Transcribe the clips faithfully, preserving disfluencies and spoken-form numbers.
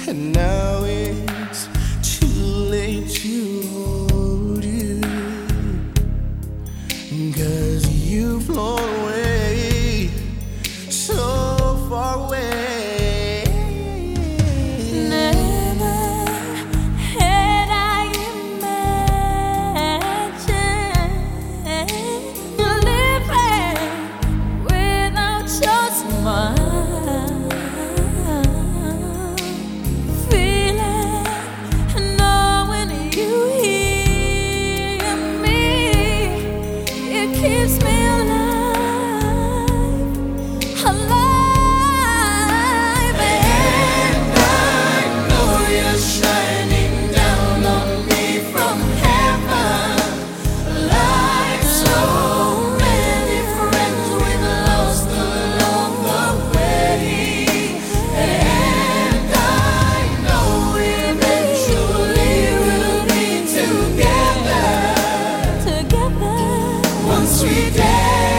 and now it's too late to hold you, 'cause you've flown away, so far away. Never had I imagined living without your smile, feeling, knowing you hear me, it keeps me alive, alive. Sweet day.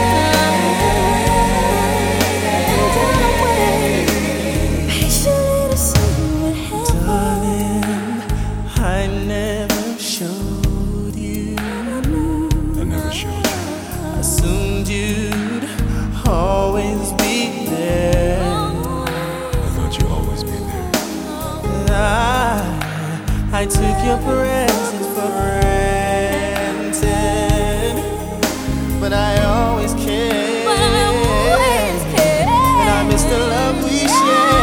Patiently to see what happens. Darling, I never showed you. I never showed you. I assumed you'd always be there. I thought you'd always be there. I, I took your presence for granted, but I always cared, But I always cared. and I miss the love we shared.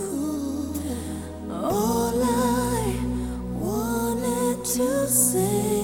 To say